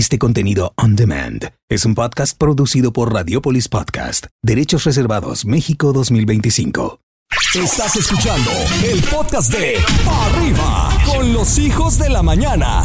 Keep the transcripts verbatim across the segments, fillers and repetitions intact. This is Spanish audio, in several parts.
Este contenido on demand es un podcast producido por Radiopolis Podcast. Derechos reservados México dos mil veinticinco. Estás escuchando el podcast de Pa' Arriba con los hijos de la mañana.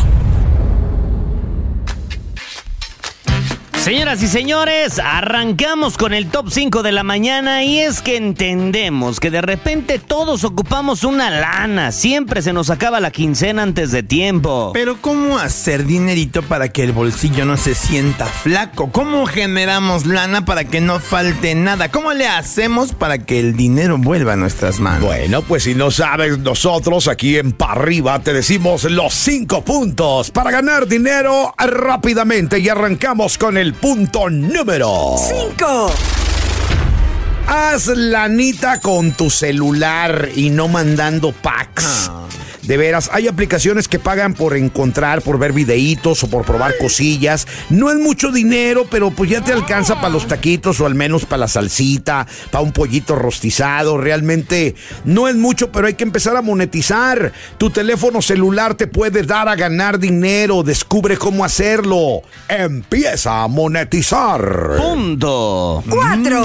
Señoras y señores, arrancamos con el top cinco de la mañana y es que entendemos que de repente todos ocupamos una lana, siempre se nos acaba la quincena antes de tiempo. Pero ¿cómo hacer dinerito para que el bolsillo no se sienta flaco? ¿Cómo generamos lana para que no falte nada? ¿Cómo le hacemos para que el dinero vuelva a nuestras manos? Bueno, pues si no sabes, nosotros aquí en Pa' Arriba te decimos los cinco puntos para ganar dinero rápidamente y arrancamos con el punto número cinco. Haz lanita con tu celular y no mandando packs. Ah. De veras, hay aplicaciones que pagan por encontrar, por ver videitos o por probar cosillas. No es mucho dinero, pero pues ya te alcanza para los taquitos o al menos para la salsita, para un pollito rostizado. Realmente no es mucho, pero hay que empezar a monetizar. Tu teléfono celular te puede dar a ganar dinero. Descubre cómo hacerlo. Empieza a monetizar. Punto cuatro.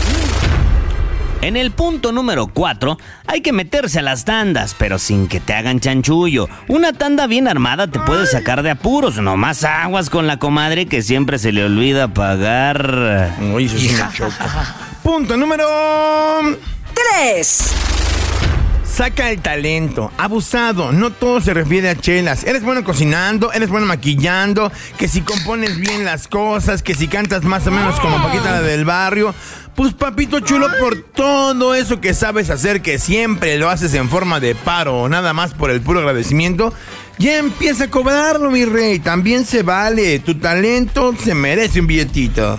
En el punto número cuatro, hay que meterse a las tandas, pero sin que te hagan chanchullo. Una tanda bien armada te puede sacar de apuros. Nomás aguas con la comadre que siempre se le olvida pagar. Uy, eso es una choca. Punto número tres. Saca el talento, abusado, no todo se refiere a chelas. Eres bueno cocinando, eres bueno maquillando, que si compones bien las cosas, que si cantas más o menos como Paquita la del barrio. Pues papito chulo, por todo eso que sabes hacer, que siempre lo haces en forma de paro o nada más por el puro agradecimiento, ya empieza a cobrarlo, mi rey. También se vale, tu talento se merece un billetito.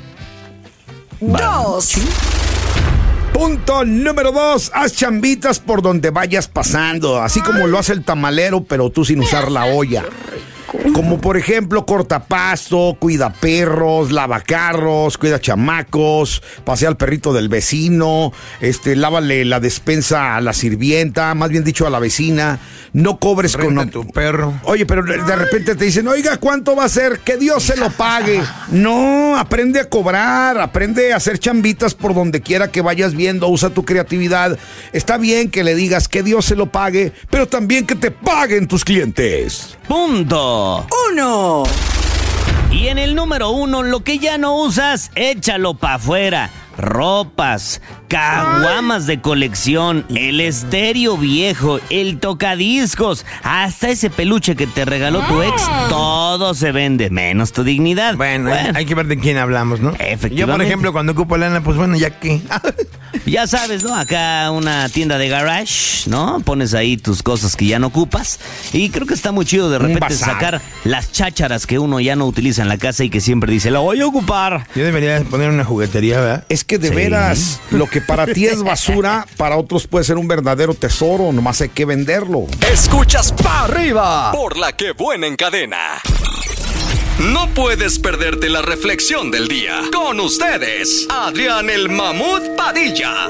Dos. Punto número dos, haz chambitas por donde vayas pasando, así como lo hace el tamalero, pero tú sin usar la olla. Como por ejemplo, corta pasto, cuida perros, lava carros, cuida chamacos, pasea al perrito del vecino, este, lávale la despensa a la sirvienta, más bien dicho a la vecina. No cobres Renta con tu perro. Oye, pero de repente te dicen, oiga, ¿cuánto va a ser? Que Dios se lo pague. No, aprende a cobrar, aprende a hacer chambitas por donde quiera que vayas viendo, usa tu creatividad. Está bien que le digas que Dios se lo pague, pero también que te paguen tus clientes. Punto uno. Y en el número uno, lo que ya no usas, échalo pa' afuera. Ropas, caguamas de colección, el estéreo viejo, el tocadiscos, hasta ese peluche que te regaló tu ex, todo se vende, menos tu dignidad. Bueno, bueno. Hay, hay que ver de quién hablamos, ¿no? Efectivamente. Yo, por ejemplo, cuando ocupo lana, pues bueno, ya que... Ya sabes, ¿no? Acá una tienda de garage, ¿no? Pones ahí tus cosas que ya no ocupas. Y creo que está muy chido de repente sacar las chácharas que uno ya no utiliza en la casa y que siempre dice, la voy a ocupar. Yo debería poner una juguetería, ¿verdad? Es que de Sí. veras, lo que para ti es basura, para otros puede ser un verdadero tesoro, nomás hay que venderlo. Escuchas Pa' Arriba por La Que Buena encadena. No puedes perderte la reflexión del día. Con ustedes, Adrián el Mamut Padilla.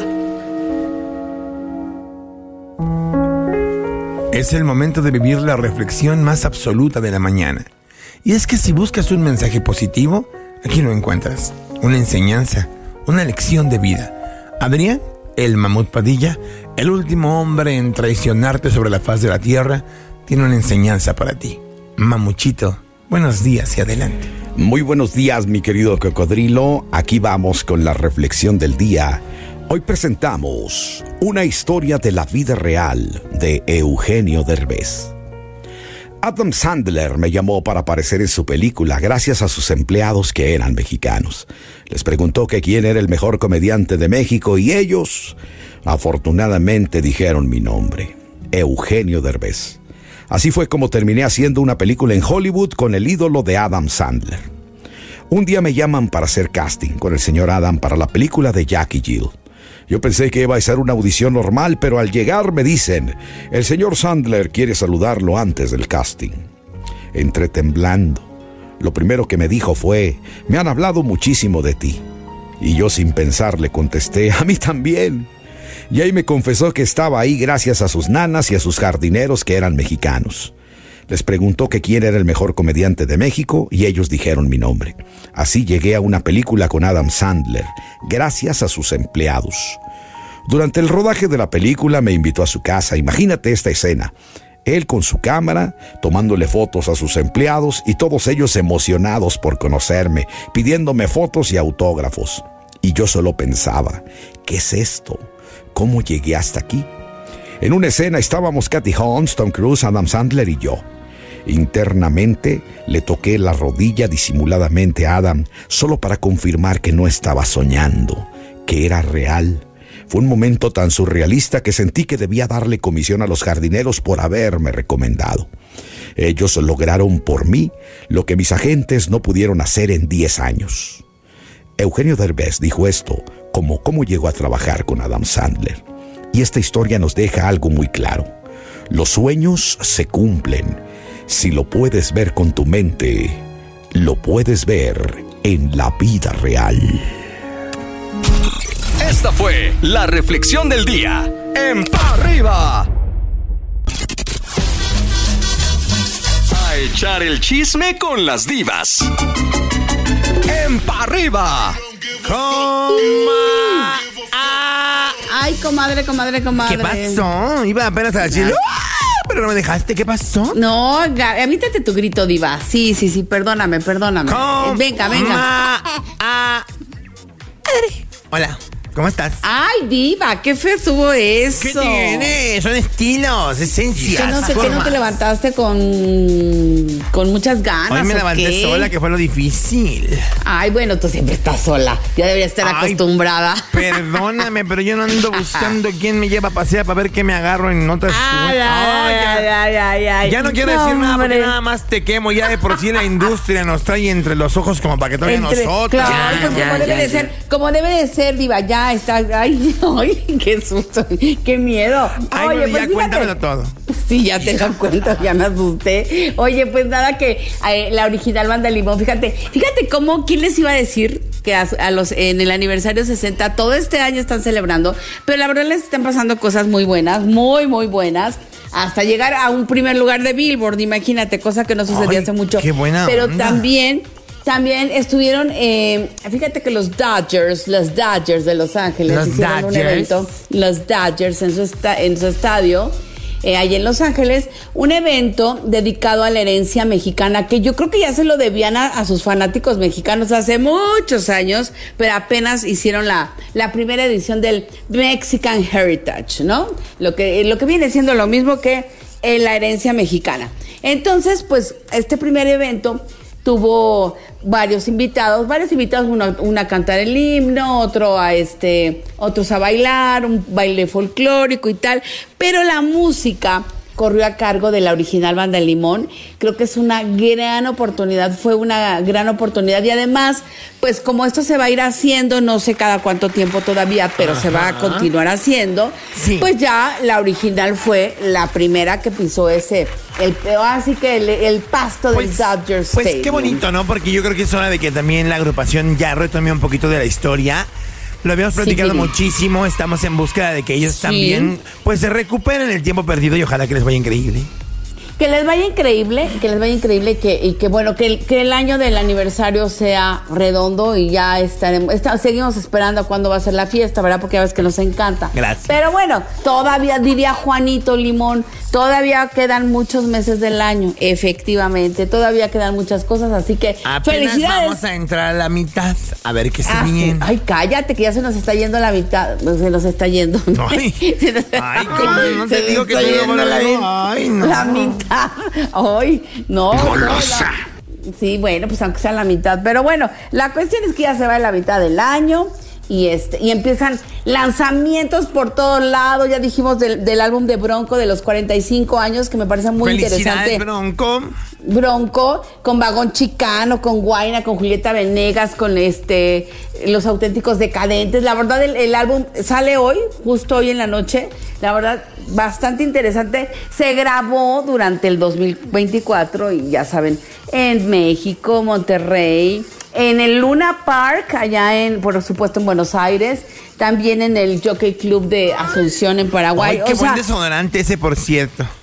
Es el momento de vivir la reflexión más absoluta de la mañana. Y es que si buscas un mensaje positivo, aquí lo encuentras. Una enseñanza, una lección de vida. Adrián, el Mamut Padilla, el último hombre en traicionarte sobre la faz de la tierra, tiene una enseñanza para ti. Mamuchito, buenos días y adelante. Muy buenos días, mi querido cocodrilo. Aquí vamos con la reflexión del día. Hoy presentamos una historia de la vida real de Eugenio Derbez. Adam Sandler me llamó para aparecer en su película gracias a sus empleados que eran mexicanos. Les preguntó que quién era el mejor comediante de México y ellos, afortunadamente, dijeron mi nombre, Eugenio Derbez. Así fue como terminé haciendo una película en Hollywood con el ídolo de Adam Sandler. Un día me llaman para hacer casting con el señor Adam para la película de Jack y Jill. Yo pensé que iba a ser una audición normal, pero al llegar me dicen, el señor Sandler quiere saludarlo antes del casting. Entré temblando. Lo primero que me dijo fue, me han hablado muchísimo de ti. Y yo sin pensar le contesté, a mí también. Y ahí me confesó que estaba ahí gracias a sus nanas y a sus jardineros que eran mexicanos. Les preguntó que quién era el mejor comediante de México y ellos dijeron mi nombre. Así llegué a una película con Adam Sandler, gracias a sus empleados. Durante el rodaje de la película me invitó a su casa. Imagínate esta escena. Él con su cámara, tomándole fotos a sus empleados y todos ellos emocionados por conocerme, pidiéndome fotos y autógrafos. Y yo solo pensaba, ¿qué es esto? ¿Cómo llegué hasta aquí? En una escena estábamos Kathy Holmes, Tom Cruise, Adam Sandler y yo. Internamente le toqué la rodilla disimuladamente a Adam, solo para confirmar que no estaba soñando, que era real. Fue un momento tan surrealista que sentí que debía darle comisión a los jardineros por haberme recomendado. Ellos lograron por mí lo que mis agentes no pudieron hacer en diez años. Eugenio Derbez dijo esto como cómo llegó a trabajar con Adam Sandler. Y esta historia nos deja algo muy claro. Los sueños se cumplen. Si lo puedes ver con tu mente, lo puedes ver en la vida real. Esta fue la reflexión del día en Pa' Arriba. A echar el chisme con las divas. En Pa' Arriba. Coma. Ah. Ay, comadre, comadre, comadre. ¿Qué pasó? Iba apenas a decir, ¡ah! Pero no me dejaste. ¿Qué pasó? No, evítate tu grito, diva. Sí, sí, sí, perdóname, perdóname. Coma. Venga, venga. Ah. Hola. ¿Cómo estás? Ay, diva, qué feo estuvo eso. ¿Qué tiene? Son estilos, esencias. Que no sé, que no te levantaste con, con muchas ganas. Hoy me ¿o levanté qué? sola, que fue lo difícil. Ay, bueno, tú siempre estás sola. Ya deberías estar Ay, acostumbrada. Perdóname, pero yo no ando buscando quién me lleva a pasear para ver qué me agarro en otras. Ay, Ay, ay, ya, ay, ay, ay. ya no quiero decir nada porque hombre. nada más te quemo. Ya de por sí la industria nos trae entre los ojos como para que todavía Entre- nosotros. Claro, Ya, pues ya, como ya, debe de ya. ser, como debe de ser, diva, ya está. Ay, ay, qué susto, qué miedo. Ay, Oye, bueno, pues ya fíjate. cuéntamelo todo. Sí, ya te lo cuento, ya me asusté. Oye, pues nada que eh, la original Banda Limón, fíjate, fíjate cómo, ¿quién les iba a decir que a, a los en el aniversario sesenta todo este año están celebrando, pero la verdad les están pasando cosas muy buenas, muy, muy buenas. Hasta llegar a un primer lugar de Billboard, imagínate, cosa que no sucedía Ay, hace mucho. qué buena Pero onda. también, también estuvieron, eh, fíjate que los Dodgers, los Dodgers de Los Ángeles Los hicieron un Dodgers. evento, los Dodgers en su, esta- en su estadio, eh, ahí en Los Ángeles, un evento dedicado a la herencia mexicana, que yo creo que ya se lo debían a, a sus fanáticos mexicanos hace muchos años, pero apenas hicieron la, la primera edición del Mexican Heritage, ¿no? Lo que, lo que viene siendo lo mismo que eh, la herencia mexicana. Entonces, pues, este primer evento tuvo varios invitados, varios invitados, uno, uno a cantar el himno, otro a este, otros a bailar, un baile folclórico y tal, pero la música corrió a cargo de la original Banda Limón. Creo que es una gran oportunidad, fue una gran oportunidad y además, pues como esto se va a ir haciendo, no sé cada cuánto tiempo todavía, pero Ajá. se va a continuar haciendo, sí. Pues ya la original fue la primera que pisó ese, el así que el, el pasto pues, del Dodgers Pues Stadium. Qué bonito, ¿no? Porque yo creo que es hora de que también la agrupación ya retome un poquito de la historia. Lo habíamos platicado sí, muchísimo, estamos en búsqueda de que ellos sí. también pues se recuperen el tiempo perdido y ojalá que les vaya increíble. Que les vaya increíble, que les vaya increíble y que, y que bueno, que el, que el año del aniversario sea redondo y ya estaremos, está, seguimos esperando a cuándo va a ser la fiesta, ¿verdad? Porque ya ves que nos encanta. Gracias. Pero bueno, todavía, diría Juanito Limón, todavía quedan muchos meses del año, efectivamente, todavía quedan muchas cosas, así que apenas felicidades. Vamos a entrar a la mitad, a ver qué se ah, viene. Sí. Ay, cállate, que ya se nos está yendo la mitad, se nos está yendo. Ay, nos, ay cómo no te digo que no, no, la, ay, no. la mitad. Ay, no. Golosa. No, sí, bueno, pues aunque sea la mitad. Pero bueno, la cuestión es que ya se va la mitad del año y este y empiezan lanzamientos por todos lados. Ya dijimos del, del álbum de Bronco de los cuarenta y cinco años, que me parece muy interesante. Bronco. Bronco, con Vagón Chicano, con Guaina, con Julieta Venegas, con este Los Auténticos Decadentes. La verdad, el, el álbum sale hoy, justo hoy en la noche. La verdad, bastante interesante. Se grabó durante el dos mil veinticuatro y ya saben, en México, Monterrey, en el Luna Park, allá en, por supuesto, en Buenos Aires, también en el Jockey Club de Asunción en Paraguay. Ay, qué o buen sea, desodorante ese, por cierto.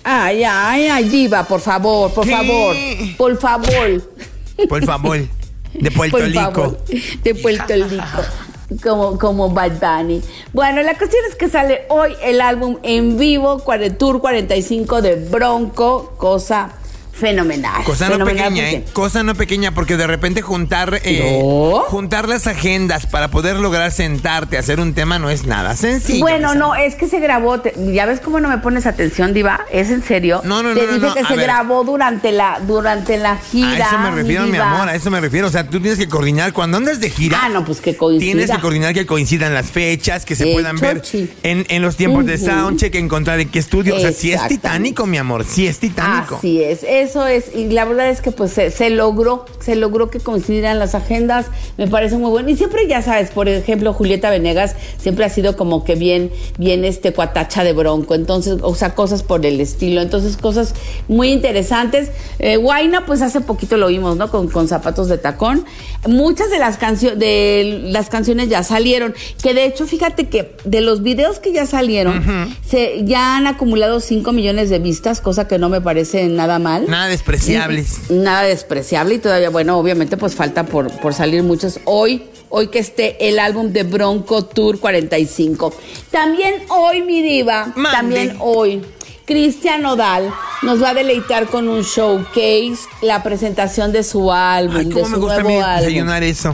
Ay, ay, ay, diva, por favor, por ¿Qué? favor, por favor. Por favor. De Puerto Por Rico. favor, de Puerto Rico. Como, como Bad Bunny. Bueno, la cuestión es que sale hoy el álbum en vivo, Tour cuarenta y cinco de Bronco, cosa fenomenal. Cosa no fenomenal pequeña, porque... ¿eh? Cosa no pequeña, porque de repente juntar eh, ¿No? juntar las agendas para poder lograr sentarte a hacer un tema no es nada sencillo. Bueno, no, es que se grabó. Te, ¿Ya ves cómo no me pones atención, diva? ¿Es en serio? No, no, te no, no. dije no, que se ver. grabó durante la, durante la gira. A eso me refiero, mi, mi amor, a eso me refiero. O sea, tú tienes que coordinar. Cuando andas de gira. Ah, no, pues que coincida. Tienes que coordinar que coincidan las fechas, que se Eh, puedan chochi. ver en, en los tiempos de Ujú. soundcheck, encontrar en qué estudio. O sea, sí es Exactamente. titánico, mi amor, sí es titánico. Así es, eso es, y la verdad es que pues se, se logró, se logró que coincidieran las agendas, me parece muy bueno. Y siempre, ya sabes, por ejemplo, Julieta Venegas siempre ha sido como que bien, bien este cuatacha de Bronco, entonces, o sea, cosas por el estilo, entonces cosas muy interesantes. Eh, Huayna, pues hace poquito lo vimos, ¿no? Con, con zapatos de tacón. Muchas de las canciones, de las canciones ya salieron, que de hecho, fíjate que de los videos que ya salieron, uh-huh. se, ya han acumulado cinco millones de vistas, cosa que no me parece nada mal. Nada despreciables. Y, nada despreciable y todavía, bueno, obviamente pues falta por, por salir muchos. Hoy, hoy que esté el álbum de Bronco Tour cuarenta y cinco. También hoy, mi diva, Mande. también hoy, Cristian Nodal nos va a deleitar con un showcase, la presentación de su álbum, Ay, de cómo su me gusta a nuevo mí álbum. desayunar eso.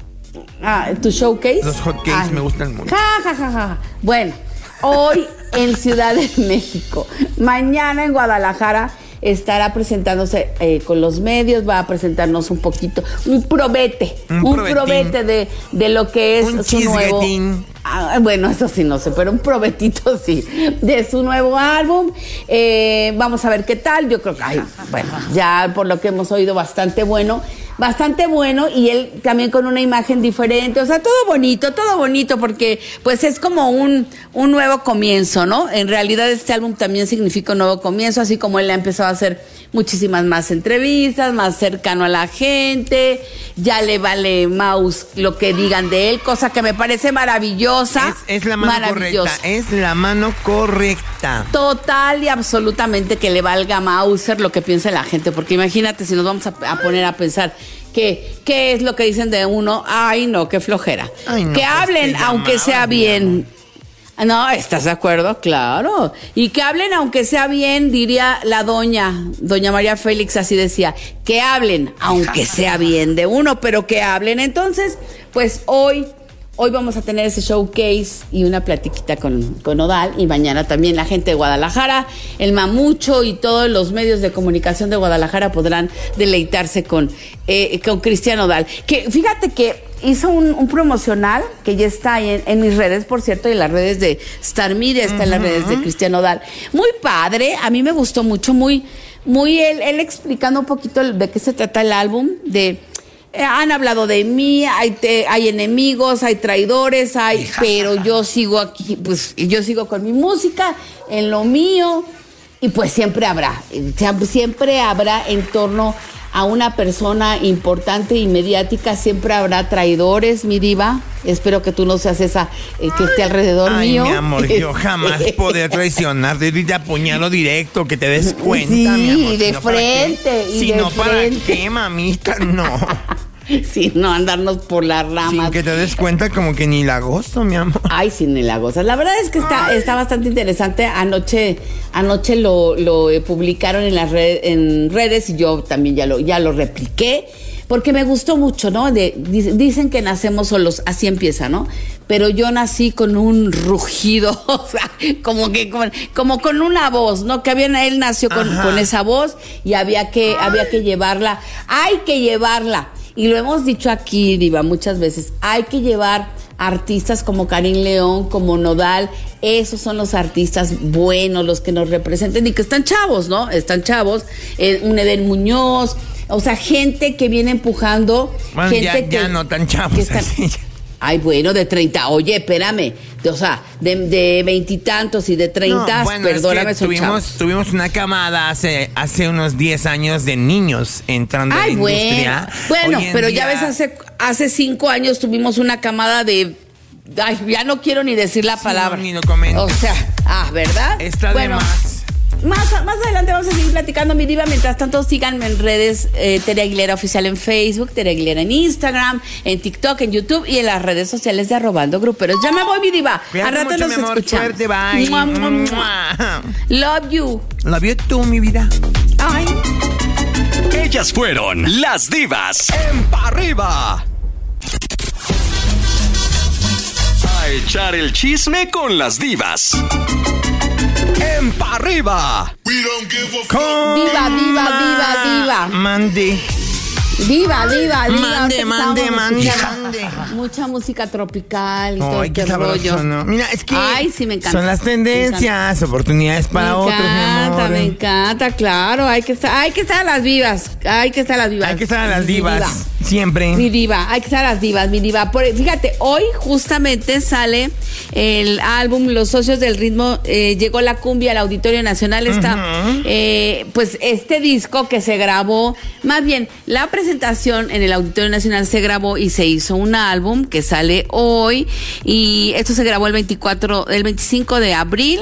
Ah, ¿tu showcase? Los hotcakes me gustan mucho. Ja, ja, ja, ja. Bueno, hoy en Ciudad de México, mañana en Guadalajara estará presentándose eh, con los medios, va a presentarnos un poquito, un probete, un, un probete de, de lo que es un su nuevo... Ah, bueno, eso sí no sé, pero un probetito sí, de su nuevo álbum. Eh, vamos a ver qué tal, yo creo que, ay, bueno, ya por lo que hemos oído, bastante bueno, bastante bueno, y él también con una imagen diferente, o sea, todo bonito, todo bonito, porque pues es como un, un nuevo comienzo, ¿no? En realidad este álbum también significa un nuevo comienzo, así como él ha empezado a hacer muchísimas más entrevistas, más cercano a la gente, ya le vale mouse lo que digan de él, cosa que me parece maravillosa. Es, es la mano correcta, es la mano correcta. Total y absolutamente que le valga Mauser lo que piensa la gente, porque imagínate si nos vamos a, a poner a pensar que qué es lo que dicen de uno, ay no, qué flojera. Ay, no, que pues hablen que aunque sea bien. No, ¿estás de acuerdo? Claro. Y que hablen aunque sea bien, diría la doña, doña María Félix, así decía, que hablen aunque sea bien de uno, pero que hablen. Entonces, pues hoy, hoy vamos a tener ese showcase y una platiquita con, con Nodal, y mañana también la gente de Guadalajara, el Mamucho y todos los medios de comunicación de Guadalajara podrán deleitarse con, eh, con Cristian Nodal. Que fíjate que hizo un, un promocional que ya está ahí en, en mis redes, por cierto, y en las redes de Star Media, está uh-huh. en las redes de Cristian Nodal. Muy padre, a mí me gustó mucho, muy, muy él, él explicando un poquito de qué se trata el álbum, de eh, han hablado de mí, hay, te, hay enemigos, hay traidores, hay, pero yo sigo aquí, pues yo sigo con mi música, en lo mío, y pues siempre habrá, siempre habrá en torno a una persona importante y mediática, siempre habrá traidores, mi diva. Espero que tú no seas esa eh, que esté alrededor Ay, mío. Mi amor, yo jamás podré traicionar, de te apuñalo directo, que te des cuenta, sí, mi amor. de si no, frente, y Si de no, ¿para frente. qué, mamita? No. Sí, no andarnos por las ramas. Sin que te des cuenta como que ni la gozo, mi amor. Ay, sí, ni la gozas. La verdad es que está, está bastante interesante. Anoche, anoche lo, lo eh, publicaron en las red, en redes y yo también ya lo, ya lo repliqué. Porque me gustó mucho, ¿no? De, dicen que nacemos solos, así empieza, ¿no? Pero yo nací con un rugido, o sea, como que como, como con una voz, ¿no? Que había, él nació con, con esa voz y había que, había que llevarla, hay que llevarla. Y lo hemos dicho aquí, Diva, muchas veces, hay que llevar artistas como Karim León, como Nodal, esos son los artistas buenos, los que nos representan y que están chavos, ¿no? Están chavos, eh, un Eden Muñoz, o sea, gente que viene empujando. Bueno, gente ya, que, ya no tan chavos que están, así. Ay, bueno, de treinta, oye, espérame, de, o sea, de veintitantos y de treinta, no, bueno, perdóname, es que son tuvimos, chavos. tuvimos una camada hace, hace unos diez años de niños entrando Ay, a la bueno. industria. Bueno, pero día... ya ves, hace, hace cinco años tuvimos una camada de... Ay, ya no quiero ni decir la Sí, palabra. no, ni lo comento. O sea, ah, ¿verdad? Está bueno, de más. Más, más adelante vamos a seguir platicando, mi diva. Mientras tanto, síganme en redes, eh, Tere Aguilera Oficial en Facebook, Tere Aguilera en Instagram, en TikTok, en YouTube y en las redes sociales de Arrobando Gruperos. Ya me voy, mi diva. Cuídate Al rato mucho, nos mi amor. escuchamos. Suerte, bye. Mua, mua, mua. Love you. Love you tú, mi vida. Ay. Ellas fueron las divas en Pa' Arriba. A echar el chisme con las divas. En Pa' Arriba. Diva, diva, diva, diva. Mande. Diva, diva, diva. Mande, mande, mande, mande. Mucha música tropical y Ay, todo qué este sabroso, rollo. ¿no? Mira, es que Ay, sí, me encanta. son las tendencias, oportunidades para me otros, mi encanta, amor. me encanta, claro. Hay que estar, hay que estar a las vivas. Hay que estar a las vivas. Hay que estar a las Mi divas, diva. siempre. Mi diva, hay que estar a las divas, mi diva. Por- fíjate, hoy justamente sale el álbum Los Socios del Ritmo, eh, llegó la cumbia al Auditorio Nacional. Está, Ujú. eh, pues este disco que se grabó, más bien, la presentación en el Auditorio Nacional se grabó y se hizo un álbum que sale hoy. Y esto se grabó el veinticuatro, el veinticinco de abril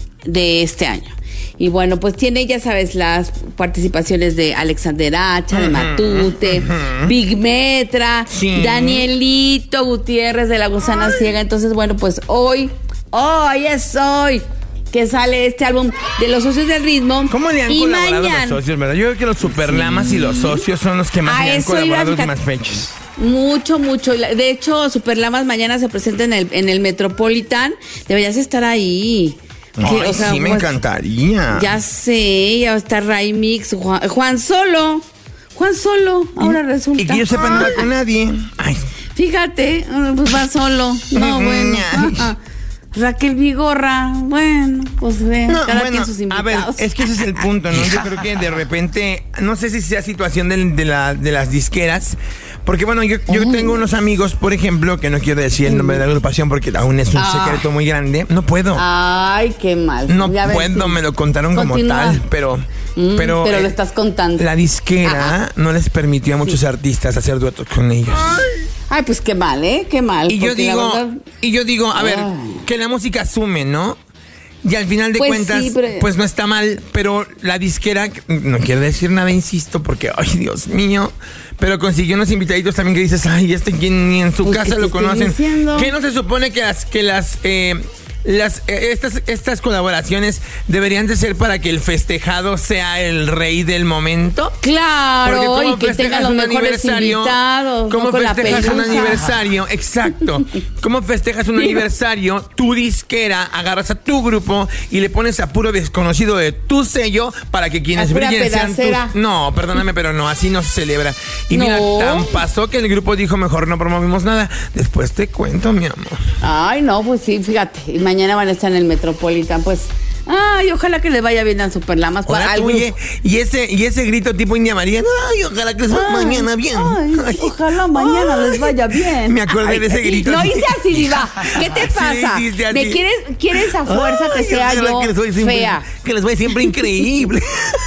de este año. Y bueno, pues tiene, ya sabes, las participaciones de Alexander Hacha, de Matute, Big Metra, Sí. Danielito Gutiérrez de La Gusana Ciega. Entonces, bueno, pues hoy, hoy es hoy que sale este álbum de Los Socios del Ritmo. ¿Cómo le han y colaborado mañana, los socios, verdad? Yo creo que los Superlamas y los socios son los que más A le han eso iba, colaborado fíjate. últimas fechas. Mucho, mucho. Y la- De hecho, Superlamas mañana se presenta en el, en el Metropolitan. Deberías estar ahí. Que, Ay, o sea, sí, me pues, encantaría. Ya sé, ya va a estar Ray Mix, Juan, Juan Solo. Juan Solo, ahora resulta. Y que yo sepa, no va con nadie. Ay, Fíjate, ah, pues va solo. No, bueno. ah, ah. Raquel Vigorra, bueno, pues ve, no, cada bueno, quien sus a ver, invitados. es que ese es el punto, ¿no? Yo creo que de repente, no sé si sea situación del- de, la, de las disqueras, porque bueno, yo, yo tengo unos amigos, por ejemplo, que no quiero decir el nombre de la agrupación porque aún es un Ah. secreto muy grande. No puedo. Ay, qué mal. No Ya ves, puedo, sí. me lo contaron como Continúa. tal, pero... Mm, pero pero lo eh, estás contando. La disquera Ajá. no les permitió a muchos artistas hacer duetos con ellos. Ay, pues qué mal, ¿eh? Qué mal. Y yo porque la digo, verdad- y yo digo, a ver, Ay. que la música sume, ¿no? Y al final de Pues cuentas, sí, pero- pues no está mal, pero la disquera, no quiero decir nada, insisto, porque, ay, Dios mío, pero consiguió unos invitaditos también que dices, ay, este quien ni en su Pues, casa ¿qué lo te estoy conocen. diciendo? ¿Qué no se supone que las, que las, eh, las, eh, estas, estas colaboraciones deberían de ser para que el festejado sea el rey del momento? Claro, Porque y ¿cómo que tenga festejas los un mejores aniversario? invitados. ¿Cómo no con la festejas un pelusa. aniversario? Exacto. ¿Cómo festejas un aniversario? Tu disquera, agarras a tu grupo y le pones a puro desconocido de tu sello para que quienes A pura brillen sean pedacera. tus... No, perdóname, pero no, así no se celebra. Y mira, No. tan pasó que el grupo dijo, mejor no promovimos nada. Después te cuento, mi amor. Ay, no, pues sí, fíjate. Y mañana van a estar en el Metropolitan, pues. Ay, ojalá que les vaya bien a Superlamas. Hola, para- al tú, oye, grupo. y ese, y ese grito tipo India María, ay, ojalá que les vaya Ay, mañana bien. ay, Ay. ojalá mañana Ay. les vaya bien. Me acordé de ese grito. Lo así. hice así, Diva. ¿Qué te Sí, pasa? hiciste así. ¿Me quieres, quieres a fuerza que Ay, sea ojalá yo que les vaya siempre- fea? Que les vaya siempre increíble.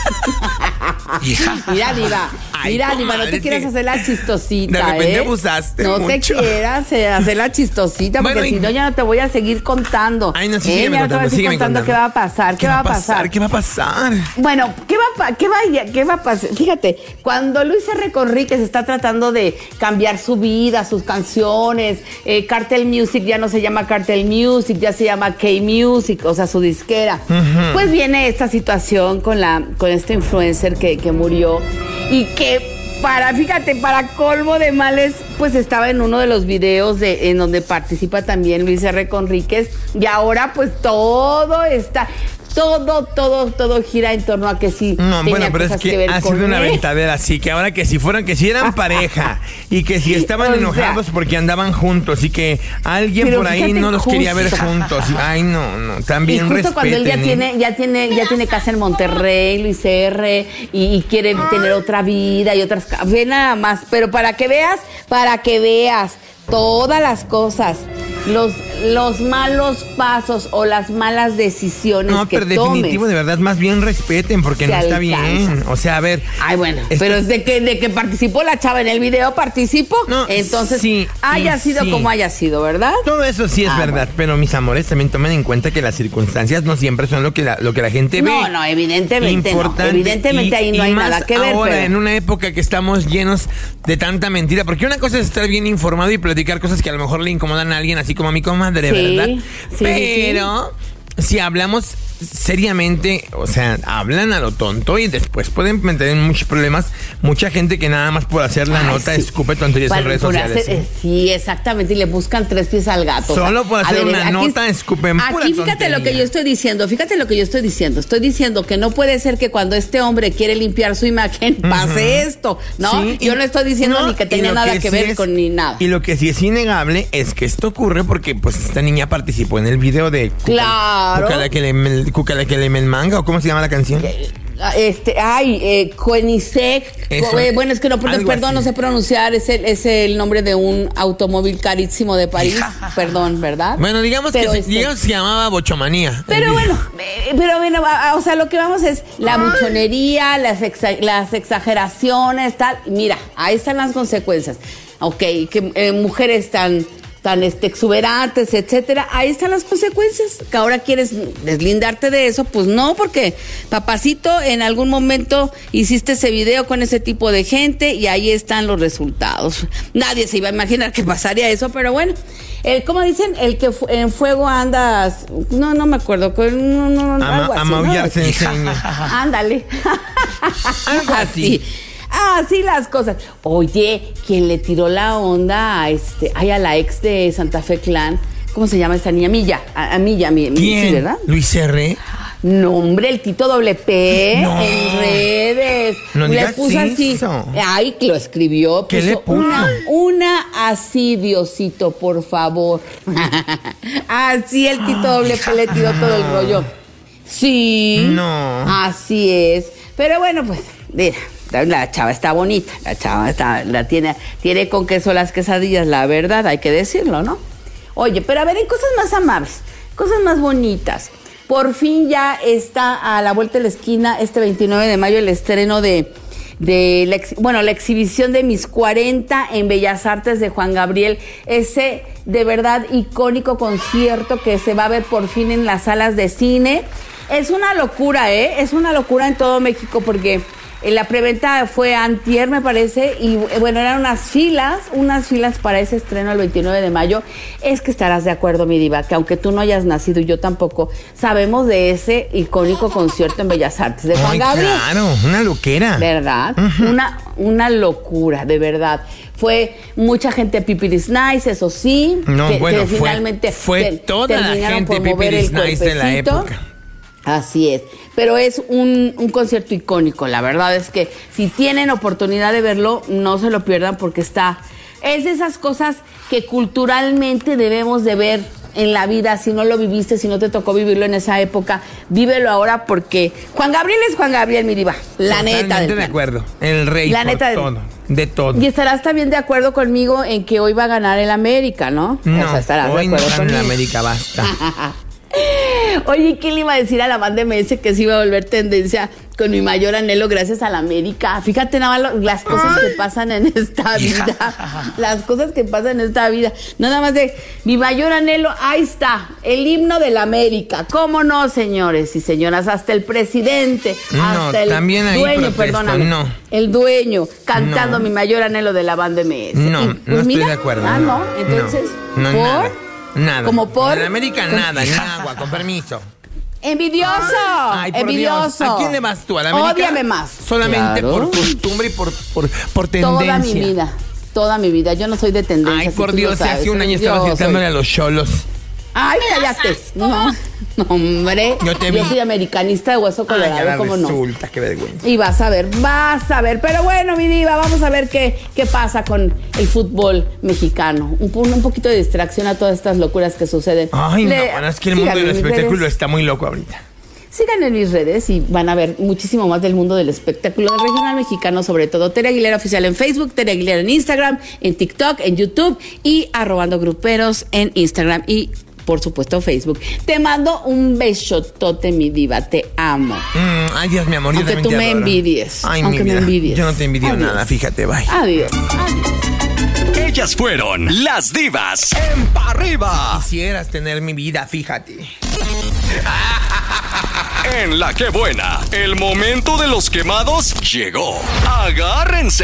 Mira, Diva. Ay, Mira, Diva, no comadre, te es quieras que hacer la chistosita. de repente ¿eh? abusaste No te mucho. quieras eh, hacer la chistosita, porque Bueno, y- si no, ya no te voy a seguir contando. Ay, no, sí, ¿eh? sígueme Ya no te voy a contando, seguir sígueme contando contando. qué va a pasar. ¿Qué, va a pasar? ¿Qué va a pasar? Bueno, ¿qué va, a pa- qué, va, qué va a pasar? Fíjate, cuando Luis R. Conríquez está tratando de cambiar su vida, sus canciones, eh, Cartel Music ya no se llama Cartel Music, ya se llama K-Music, o sea, su disquera. Pues viene esta situación con, la, con este influencer que, que murió y que... Para, fíjate, para colmo de males, pues estaba en uno de los videos de, en donde participa también Luis R. Conríquez, y ahora pues todo está, todo, todo, todo gira en torno a que sí. No, tenía bueno, pero es cosas que, ver ha con sido una él. ventadera así, que ahora que si fueran, que si eran pareja y que si estaban O sea, enojados porque andaban juntos y que alguien pero por ahí fíjate, no los quería ver justo. juntos. Y- ay, no, no, Y también justo cuando él ya respeten, ¿eh? tiene, ya tiene, ya tiene casa en Monterrey, Luis R, y, y quiere tener otra vida y otras, ca- ve nada más, pero para que veas, para que veas todas las cosas, los, los malos pasos o las malas decisiones no, que pero tomes. definitivo, de verdad, más bien respeten porque Te no está alcanza. bien. O sea, a ver. Ay, bueno, esto- pero es de que, de que participó la chava en el video, participó. No, Entonces, sí, haya y sido sí. como haya sido, ¿verdad? Todo eso sí es Ah, verdad, bueno. pero mis amores, también tomen en cuenta que las circunstancias no siempre son lo que la, lo que la gente ve. No, no, evidentemente no. Evidentemente ahí no hay más nada que ver. ahora, pero- en una época que estamos llenos de tanta mentira, porque una cosa es estar bien informado y platicar cosas que a lo mejor le incomodan a alguien, así como a mi comadre, Sí, ¿verdad? sí, Pero si hablamos seriamente, o sea, hablan a lo tonto y después pueden meter en muchos problemas mucha gente que nada más por hacer la Ay, nota sí. escupe tonterías en Para- redes por sociales. hacer- eh, sí, exactamente, y le buscan tres pies al gato. Solo por a hacer una aquí- nota escupen pura Aquí fíjate lo que tontería. yo estoy diciendo, fíjate lo que yo estoy diciendo. Estoy diciendo que no puede ser que cuando este hombre quiere limpiar su imagen pase esto, ¿no? Sí, yo y- no estoy diciendo no, ni que y tenía lo nada que, sí ver es- con ni nada. Y lo que sí es innegable es que esto ocurre porque pues esta niña participó en el video de Cuca- Claro. Cucalaquele- Cucalaquele Manga, o ¿cómo se llama la canción? Este, ay, eh, Koenigsegg, Eso, co- eh, bueno, es que no, perdón, algo perdón, así. no sé pronunciar, es el, es el nombre de un automóvil carísimo de París, perdón, ¿verdad? Bueno, digamos Pero que se, este- digamos que se llamaba Bochomanía. Pero El bueno, video. eh, pero bueno, a- a- o sea, lo que vamos es la buchonería, las, exa- las exageraciones, tal. Mira, ahí están las consecuencias. Ok, que eh, mujeres tan tan este, exuberantes, etcétera, ahí están las consecuencias. Que ahora quieres deslindarte de eso, pues no, porque papacito, en algún momento hiciste ese video con ese tipo de gente y ahí están los resultados. Nadie se iba a imaginar que pasaría eso, pero bueno. El, ¿cómo dicen? El que fu- en fuego andas, no, no me acuerdo, no, no, no, A, algo ma- a así, maullar ¿no? se enseña. Ándale. Algo así. Así las cosas. Oye, quien le tiró la onda a este, ay, a la ex de Santa Fe Clan, ¿cómo se llama esta niña? Milla, a, a Milla, mi, mi- ¿Quién? sí, ¿verdad? Luis R. No, hombre, el Tito doble P No. en redes. No le digas puso así. eso. Ay, que lo escribió. ¿Qué puso le puso? Una, una así, Diosito, por favor. Así el Tito doble P le tiró todo el rollo. Sí. No. Así es. Pero bueno, pues, mira, la chava está bonita. La chava está, la tiene, tiene con queso las quesadillas, la verdad, hay que decirlo, ¿no? Oye, pero a ver, hay cosas más amables, cosas más bonitas. Por fin ya está a la vuelta de la esquina, este veintinueve de mayo, el estreno de, de la, ex- bueno, la exhibición de Mis cuarenta en Bellas Artes de Juan Gabriel. Ese de verdad icónico concierto que se va a ver por fin en las salas de cine. Es una locura, ¿eh? Es una locura en todo México porque eh, la preventa fue antier, me parece, y eh, bueno, eran unas filas, unas filas para ese estreno el veintinueve de mayo. Es que estarás de acuerdo, mi diva, que aunque tú no hayas nacido y yo tampoco, sabemos de ese icónico concierto en Bellas Artes de Juan Ay, Gabriel. claro, una loquera. ¿Verdad? Una, una locura, de verdad. Fue mucha gente pipiris nice, eso sí. No, que, bueno, que fue- finalmente fue te- toda la terminaron gente por mover pipiris el nice de la cuerpecito. época. Así es, pero es un, un concierto icónico, la verdad es que si tienen oportunidad de verlo, no se lo pierdan porque está, es de esas cosas que culturalmente debemos de ver en la vida. Si no lo viviste, si no te tocó vivirlo en esa época, vívelo ahora porque Juan Gabriel es Juan Gabriel, mi diva, la neta. Totalmente del de plan. acuerdo. El rey La por neta del- todo. De todo. Y estarás también de acuerdo conmigo en que hoy va a ganar el América, ¿no? No, o sea, estarás hoy de no acuerdo gana en conmigo. América, basta. Oye, ¿qué le iba a decir a la banda M S que se iba a volver tendencia con mi mayor anhelo gracias a la América? Fíjate nada más lo- las cosas que pasan en esta vida. Las cosas que pasan en esta vida. Nada más de mi mayor anhelo, ahí está, el himno de la América. ¿Cómo no, señores y señoras? Hasta el presidente, No, hasta el también ahí dueño, protesto, perdóname. no. El dueño cantando No. mi mayor anhelo de la banda M S. No, Y, no pues, estoy mira, de acuerdo. Ah, no, entonces, No, no, ¿por? nada. Nada. Como por. En América con- nada, ni agua, con permiso. ¡Envidioso! Ay, por ¡Envidioso! Dios. ¿A quién le vas tú? ¿A la América? Ódiame más. Solamente Claro. por costumbre y por, por, por tendencia. Toda mi vida. Toda mi vida. Yo no soy de tendencia. Ay, si por tú lo Dios, sabes. hace un año Yo estabas soy- gritándole a los cholos. Ay, cállate. No, no, hombre. Yo te vi. soy americanista de hueso Ay, colorado, ahora ¿cómo no? resulta, qué vergüenza. Y vas a ver, vas a ver. Pero bueno, mi diva, vamos a ver qué, qué pasa con el fútbol mexicano. Un, po- un poquito de distracción a todas estas locuras que suceden. Ay, Le- no, bueno, es que el mundo síganme del en mis espectáculo redes. está muy loco ahorita. Sigan en mis redes y van a ver muchísimo más del mundo del espectáculo del regional mexicano, sobre todo Tere Aguilera Oficial en Facebook, Tere Aguilera en Instagram, en TikTok, en YouTube y arrobando gruperos en Instagram y por supuesto, Facebook. Te mando un besotote, mi diva, te amo. Mm, ay, Dios, mi amor, yo aunque también tú te me adoro. envidies. Ay, aunque mi me vida. envidies. Yo no te envidio Adiós. nada, fíjate, bye. Adiós. Adiós. Ellas fueron las divas en Pa' Arriba. Quisieras tener mi vida, fíjate. En La Que Buena, el momento de los quemados llegó. Agárrense.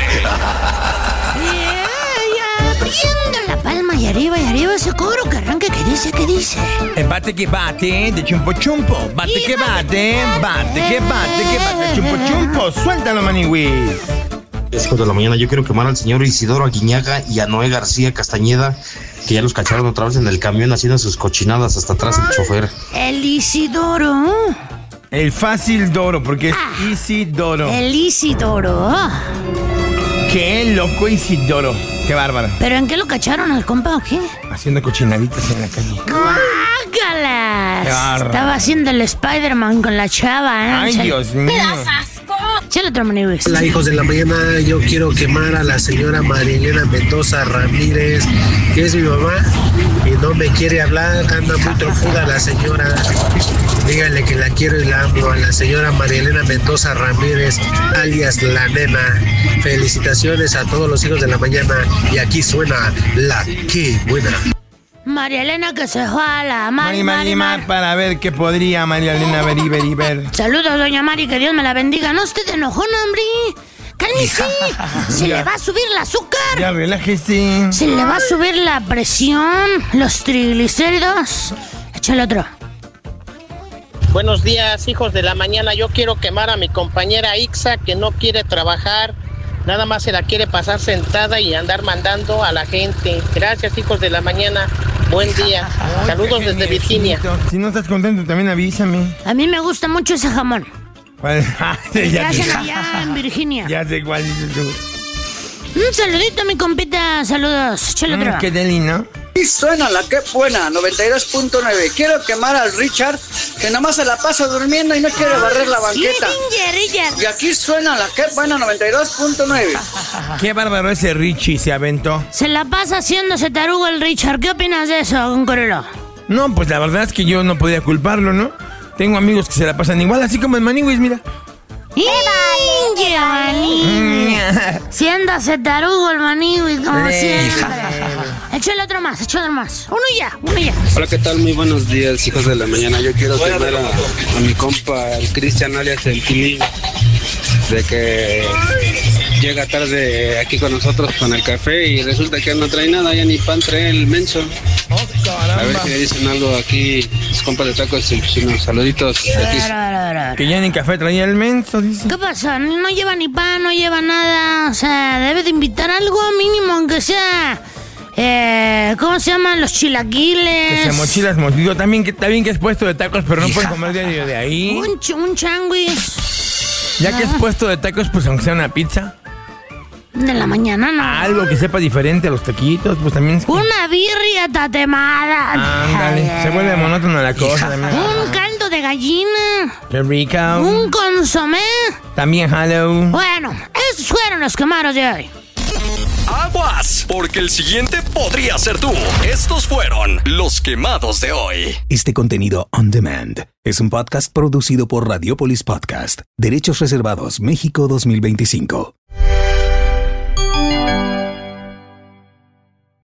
Abriendo la palma y arriba y arriba ese coro que arranca que dice, que dice. El bate que bate, de chumpo chumpo. Bate que bate, bate que bate, que bate, chumpo chumpo. Suéltalo, Maniwis. Hijos de la mañana, yo quiero quemar al señor Isidoro Aguiñaga y a Noé García Castañeda, que ya los cacharon otra vez en el camión haciendo sus cochinadas hasta atrás el chofer. El Isidoro. El fácil Doro, porque es ah, Isidoro. El Isidoro. Qué loco Isidoro. Qué bárbaro. ¿Pero en qué lo cacharon al compa o qué? Haciendo cochinaditas en la calle. ¡Guácalas! Estaba haciendo el Spider-Man con la chava, ¿eh? Ay, Chale. Dios mío. Chale otro, Maniwis. Hola, hijos de la mañana. Yo quiero quemar a la señora Marielena Mendoza Ramírez, que es mi mamá, y no me quiere hablar. Anda muy trofuda la señora. Díganle que la quiero y la amo a la señora Marielena Mendoza Ramírez, alias La Nena. Felicitaciones a todos los hijos de la mañana. Y aquí suena La Que Buena. María Elena que se jala. Mari, Mari, Mari, Mar. Para ver qué podría María Elena ver y ver y ver. Saludos, doña Mari, que Dios me la bendiga. No esté de enojón, hombre. Cálmese. Se le va a subir el azúcar. Ya, relájese. Se le va a subir la presión, los triglicéridos. Échale otro. Buenos días, hijos de la mañana. Yo quiero quemar a mi compañera Ixa, que no quiere trabajar. Nada más se la quiere pasar sentada y andar mandando a la gente. Gracias, hijos de la mañana. Buen día. Ay, saludos desde Virginia. Si no estás contento, también avísame. A mí me gusta mucho ese jamón. ¿Cuál? ¿Qué ya hacen allá en Virginia? Ya sé cuál dices tú. Un saludito, mi compita. Saludos. Chale otro. Mm, qué deli, ¿no? Y suena La Que Buena, noventa y dos punto nueve. Quiero quemar al Richard, que nomás se la pasa durmiendo y no quiere barrer la banqueta. Y aquí suena La Que Buena, noventa y dos punto nueve. Qué bárbaro ese Richie, se aventó. Se la pasa haciéndose tarugo el Richard. ¿Qué opinas de eso, don Corelo? No, pues la verdad es que yo no podía culparlo, ¿no? Tengo amigos que se la pasan igual, así como el Maniwis, mira. ¡Qué Maniwis! Siéndase tarugo el Maniwis, como siempre. Échale otro más, échale otro más. Uno ya, uno ya. Hola, ¿qué tal? Muy buenos días, hijos de la mañana. Yo quiero quemar a, a mi compa, el Cristian, alias el Tilín, de que llega tarde aquí con nosotros con el café y resulta que no trae nada, ya ni pan trae el menso. Oh, caramba. A ver si le dicen algo aquí, los compas de tacos y chinos. Saluditos. Aquí. Que ya ni café traía el menso, dice. ¿Qué pasa? No lleva ni pan, no lleva nada. O sea, debe de invitar algo mínimo, aunque sea... Eh, ¿Cómo se llaman? Los chilaquiles. Que se mochilas mochilas. También que, está bien que es puesto de tacos, pero no pueden comer diario de ahí. Un, ch- un changuis. Ya que es puesto de tacos, pues aunque sea una pizza. De la mañana, ¿no? Algo que sepa diferente a los taquitos, pues también es que... Una birria tatemada. Ándale, se vuelve monótona la cosa también. Un caldo de gallina. Qué rico. Un consomé. También hello. Bueno, esos fueron los quemados de hoy. Aguas, porque el siguiente podría ser tú. Estos fueron los quemados de hoy. Este contenido on demand es un podcast producido por Radiopolis Podcast. Derechos reservados México dos mil veinticinco.